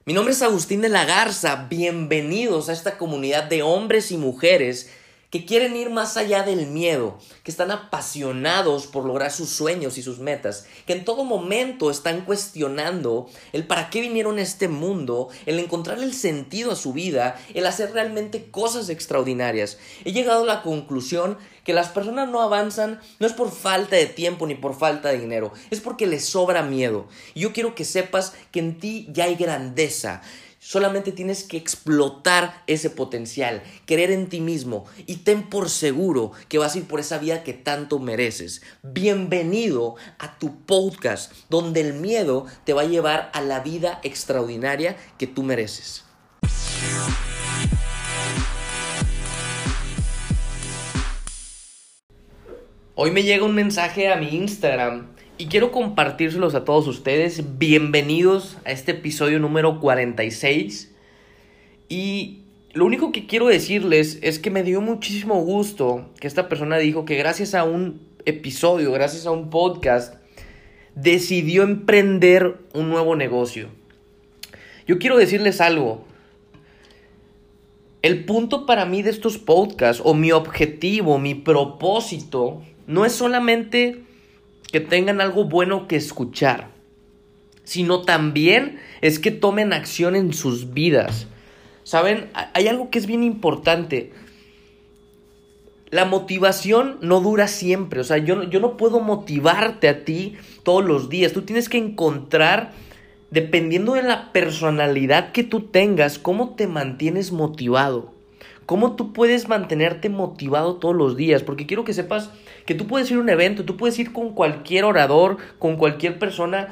Mi nombre es Agustín de la Garza, bienvenidos a esta comunidad de hombres y mujeres que quieren ir más allá del miedo, que están apasionados por lograr sus sueños y sus metas, que en todo momento están cuestionando el para qué vinieron a este mundo, el encontrar el sentido a su vida, el hacer realmente cosas extraordinarias. He llegado a la conclusión que las personas no avanzan no es por falta de tiempo ni por falta de dinero, es porque les sobra miedo. Y yo quiero que sepas que en ti ya hay grandeza. Solamente tienes que explotar ese potencial, creer en ti mismo y ten por seguro que vas a ir por esa vida que tanto mereces. Bienvenido a tu podcast donde el miedo te va a llevar a la vida extraordinaria que tú mereces. Hoy me llega un mensaje a mi Instagram y quiero compartírselos a todos ustedes. Bienvenidos a este episodio número 46. Y lo único que quiero decirles es que me dio muchísimo gusto que esta persona dijo que gracias a un episodio, gracias a un podcast, decidió emprender un nuevo negocio. Yo quiero decirles algo. El punto para mí de estos podcasts, o mi objetivo, mi propósito, no es solamente que tengan algo bueno que escuchar, sino también es que tomen acción en sus vidas. ¿Saben? Hay algo que es bien importante. La motivación no dura siempre. O sea, yo no puedo motivarte a ti todos los días. Tú tienes que encontrar, dependiendo de la personalidad que tú tengas, cómo te mantienes motivado. Cómo tú puedes mantenerte motivado todos los días. Porque quiero que sepas que tú puedes ir a un evento, tú puedes ir con cualquier orador, con cualquier persona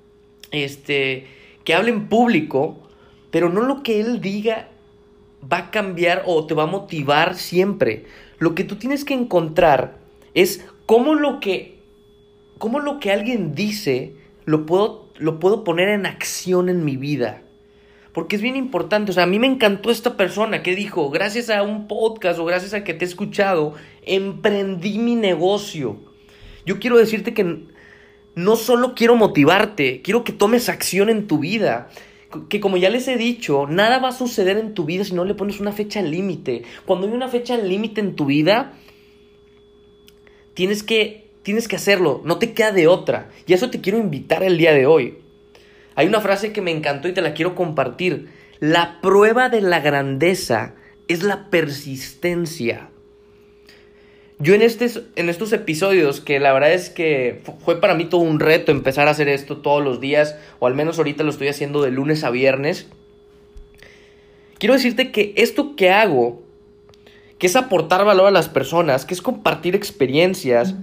que hable en público, pero no lo que él diga va a cambiar o te va a motivar siempre. Lo que tú tienes que encontrar es cómo lo que alguien dice lo puedo poner en acción en mi vida. Porque es bien importante. O sea, a mí me encantó esta persona que dijo, gracias a un podcast o gracias a que te he escuchado, emprendí mi negocio. Yo quiero decirte que no solo quiero motivarte, quiero que tomes acción en tu vida. Que como ya les he dicho, nada va a suceder en tu vida si no le pones una fecha límite. Cuando hay una fecha límite en tu vida, tienes que hacerlo, no te queda de otra. Y a eso te quiero invitar el día de hoy. Hay una frase que me encantó y te la quiero compartir. La prueba de la grandeza es la persistencia. Yo en estos episodios, que la verdad es que fue para mí todo un reto empezar a hacer esto todos los días, o al menos ahorita lo estoy haciendo de lunes a viernes, quiero decirte que esto que hago, que es aportar valor a las personas, que es compartir experiencias,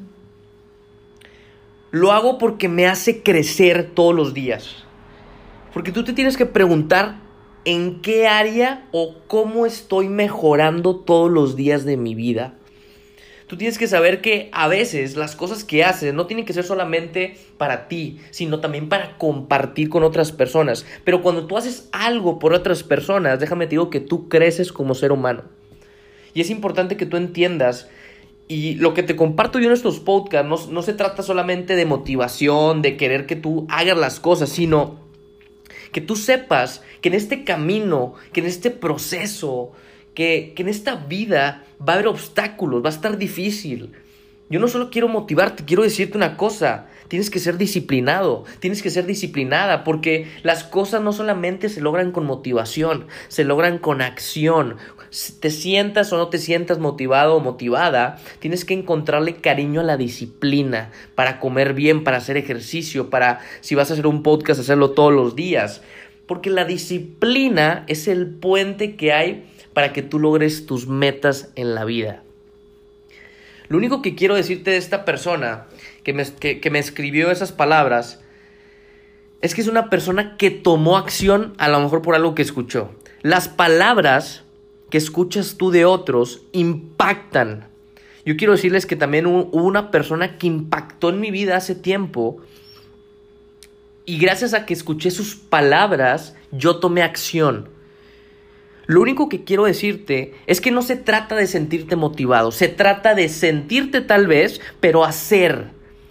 lo hago porque me hace crecer todos los días. Porque tú te tienes que preguntar en qué área o cómo estoy mejorando todos los días de mi vida. Tú tienes que saber que a veces las cosas que haces no tienen que ser solamente para ti, sino también para compartir con otras personas. Pero cuando tú haces algo por otras personas, déjame te digo que tú creces como ser humano. Y es importante que tú entiendas, y lo que te comparto yo en estos podcasts no se trata solamente de motivación, de querer que tú hagas las cosas, sino que tú sepas que en este camino, que en este proceso, que en esta vida va a haber obstáculos, va a estar difícil. Yo no solo quiero motivarte, quiero decirte una cosa. Tienes que ser disciplinado, tienes que ser disciplinada, porque las cosas no solamente se logran con motivación, se logran con acción. Te sientas o no te sientas motivado o motivada, tienes que encontrarle cariño a la disciplina para comer bien, para hacer ejercicio, para, si vas a hacer un podcast, hacerlo todos los días. Porque la disciplina es el puente que hay para que tú logres tus metas en la vida. Lo único que quiero decirte de esta persona que me escribió esas palabras es que es una persona que tomó acción, a lo mejor por algo que escuchó. Las palabras que escuchas tú de otros impactan. Yo quiero decirles que también hubo una persona que impactó en mi vida hace tiempo, y gracias a que escuché sus palabras, yo tomé acción. Lo único que quiero decirte es que no se trata de sentirte motivado, se trata de sentirte tal vez, pero hacer.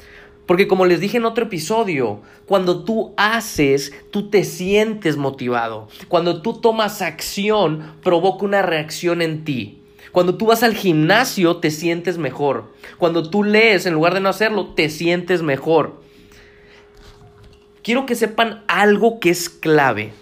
Porque como les dije en otro episodio, cuando tú haces, tú te sientes motivado. Cuando tú tomas acción, provoca una reacción en ti. Cuando tú vas al gimnasio, te sientes mejor. Cuando tú lees, en lugar de no hacerlo, te sientes mejor. Quiero que sepan algo que es clave.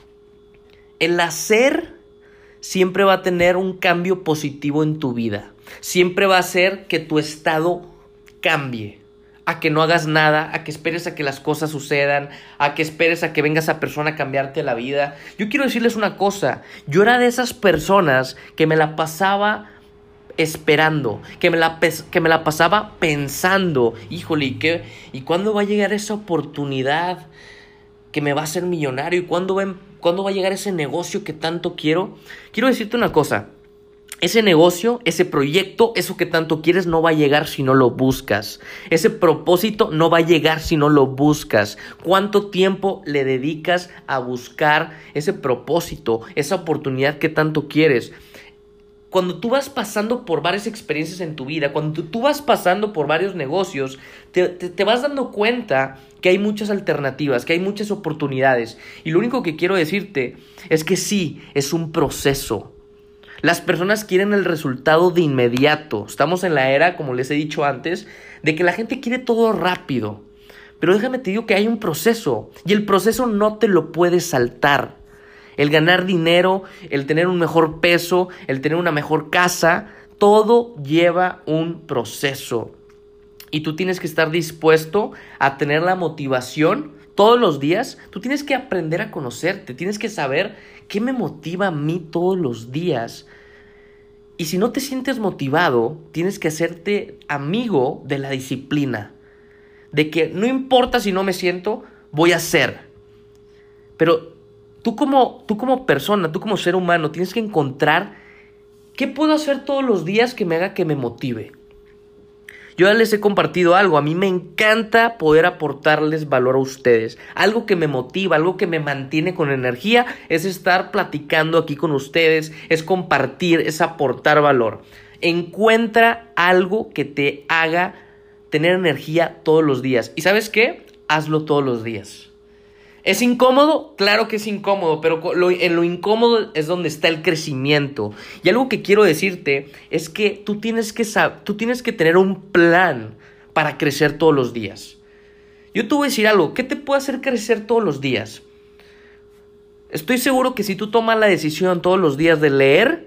El hacer siempre va a tener un cambio positivo en tu vida. Siempre va a hacer que tu estado cambie. A que no hagas nada, a que esperes a que las cosas sucedan, a que esperes a que venga esa persona a cambiarte la vida. Yo quiero decirles una cosa, yo era de esas personas que me la pasaba esperando, que me la pasaba pensando, híjole, ¿y cuándo va a llegar esa oportunidad que me va a hacer millonario? ¿Y cuándo va a llegar ese negocio que tanto quiero? Quiero decirte una cosa. Ese negocio, ese proyecto, eso que tanto quieres no va a llegar si no lo buscas. Ese propósito no va a llegar si no lo buscas. ¿Cuánto tiempo le dedicas a buscar ese propósito, esa oportunidad que tanto quieres? Cuando tú vas pasando por varias experiencias en tu vida, cuando tú vas pasando por varios negocios, te vas dando cuenta que hay muchas alternativas, que hay muchas oportunidades. Y lo único que quiero decirte es que sí, es un proceso. Las personas quieren el resultado de inmediato. Estamos en la era, como les he dicho antes, de que la gente quiere todo rápido. Pero déjame te digo que hay un proceso. Y el proceso no te lo puedes saltar. El ganar dinero, el tener un mejor peso, el tener una mejor casa, todo lleva un proceso. Y tú tienes que estar dispuesto a tener la motivación todos los días. Tú tienes que aprender a conocerte, tienes que saber qué me motiva a mí todos los días. Y si no te sientes motivado, tienes que hacerte amigo de la disciplina. De que no importa si no me siento, voy a hacer. Pero tú como persona, tú como ser humano, tienes que encontrar qué puedo hacer todos los días que me haga que me motive. Yo ya les he compartido algo, a mí me encanta poder aportarles valor a ustedes. Algo que me motiva, algo que me mantiene con energía es estar platicando aquí con ustedes, es compartir, es aportar valor. Encuentra algo que te haga tener energía todos los días. ¿Y sabes qué? Hazlo todos los días. ¿Es incómodo? Claro que es incómodo, pero en lo incómodo es donde está el crecimiento. Y algo que quiero decirte es que tú tienes que tener un plan para crecer todos los días. Yo te voy a decir algo, ¿qué te puede hacer crecer todos los días? Estoy seguro que si tú tomas la decisión todos los días de leer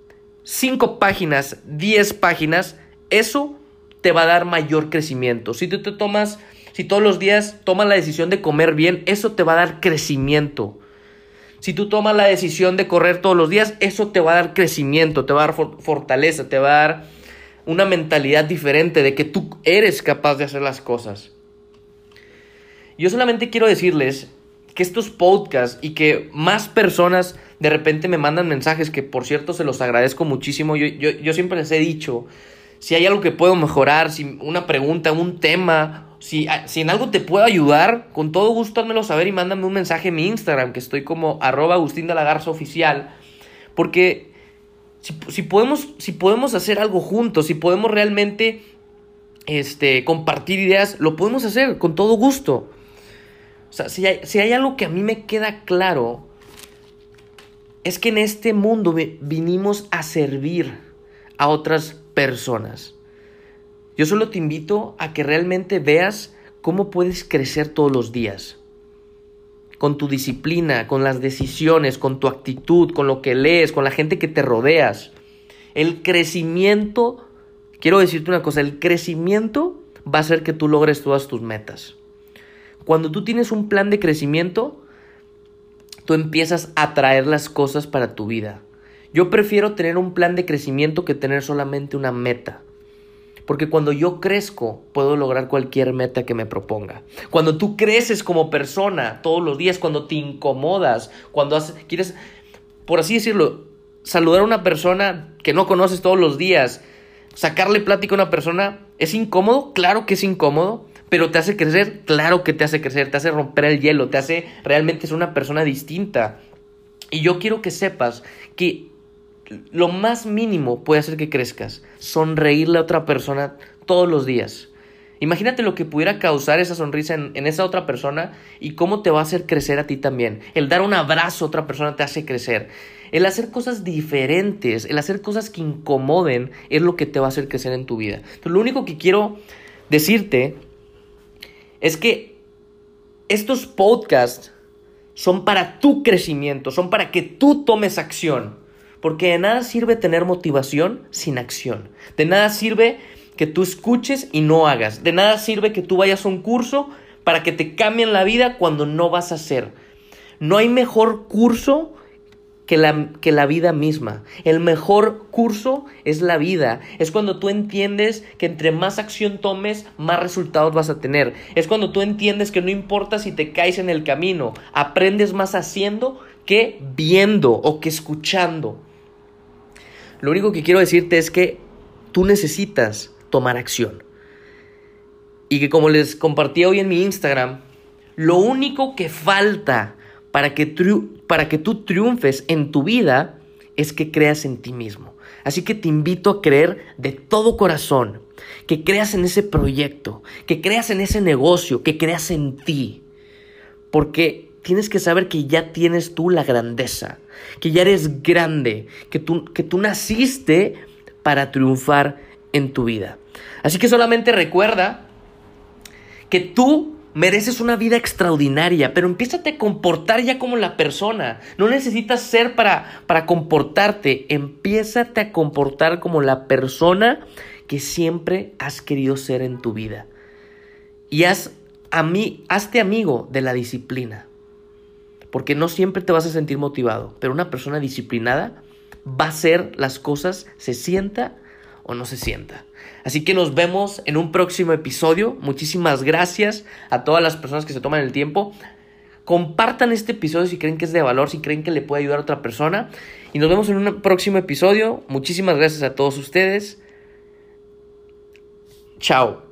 5 páginas, 10 páginas, eso te va a dar mayor crecimiento. Si todos los días tomas la decisión de comer bien, eso te va a dar crecimiento. Si tú tomas la decisión de correr todos los días, eso te va a dar crecimiento, te va a dar fortaleza, te va a dar una mentalidad diferente de que tú eres capaz de hacer las cosas. Yo solamente quiero decirles que estos podcasts y que más personas de repente me mandan mensajes, que por cierto se los agradezco muchísimo. Yo siempre les he dicho, si hay algo que puedo mejorar, si una pregunta, un tema, si en algo te puedo ayudar, con todo gusto házmelo saber y mándame un mensaje en mi Instagram, que estoy como @AgustinDeLaGarzaOficial, porque si podemos hacer algo juntos, si podemos realmente compartir ideas, lo podemos hacer con todo gusto. O sea, si hay algo que a mí me queda claro, es que en este mundo vinimos a servir a otras personas. Yo solo te invito a que realmente veas cómo puedes crecer todos los días. Con tu disciplina, con las decisiones, con tu actitud, con lo que lees, con la gente que te rodeas. El crecimiento, quiero decirte una cosa, el crecimiento va a hacer que tú logres todas tus metas. Cuando tú tienes un plan de crecimiento, tú empiezas a atraer las cosas para tu vida. Yo prefiero tener un plan de crecimiento que tener solamente una meta. Porque cuando yo crezco, puedo lograr cualquier meta que me proponga. Cuando tú creces como persona todos los días, cuando te incomodas, cuando quieres, por así decirlo, saludar a una persona que no conoces todos los días, sacarle plática a una persona, ¿es incómodo? Claro que es incómodo, pero ¿te hace crecer? Claro que te hace crecer, te hace romper el hielo, te hace realmente ser una persona distinta. Y yo quiero que sepas que lo más mínimo puede hacer que crezcas. Sonreírle a otra persona todos los días. Imagínate lo que pudiera causar esa sonrisa en esa otra persona y cómo te va a hacer crecer a ti también. El dar un abrazo a otra persona te hace crecer. El hacer cosas diferentes, el hacer cosas que incomoden es lo que te va a hacer crecer en tu vida. Entonces, lo único que quiero decirte es que estos podcasts son para tu crecimiento, son para que tú tomes acción. Porque de nada sirve tener motivación sin acción. De nada sirve que tú escuches y no hagas. De nada sirve que tú vayas a un curso para que te cambien la vida cuando no vas a hacer. No hay mejor curso que la vida misma. El mejor curso es la vida. Es cuando tú entiendes que entre más acción tomes, más resultados vas a tener. Es cuando tú entiendes que no importa si te caes en el camino, aprendes más haciendo que viendo o que escuchando. Lo único que quiero decirte es que tú necesitas tomar acción. Y que, como les compartí hoy en mi Instagram, lo único que falta para que tú triunfes en tu vida es que creas en ti mismo. Así que te invito a creer de todo corazón, que creas en ese proyecto, que creas en ese negocio, que creas en ti. Porque tienes que saber que ya tienes tú la grandeza, que ya eres grande, que tú naciste para triunfar en tu vida. Así que solamente recuerda que tú mereces una vida extraordinaria, pero empiézate a comportar ya como la persona. No necesitas ser para comportarte. Empiézate a comportar como la persona que siempre has querido ser en tu vida. Y hazte amigo de la disciplina. Porque no siempre te vas a sentir motivado, pero una persona disciplinada va a hacer las cosas, se sienta o no se sienta. Así que nos vemos en un próximo episodio. Muchísimas gracias a todas las personas que se toman el tiempo. Compartan este episodio si creen que es de valor, si creen que le puede ayudar a otra persona. Y nos vemos en un próximo episodio. Muchísimas gracias a todos ustedes. Chao.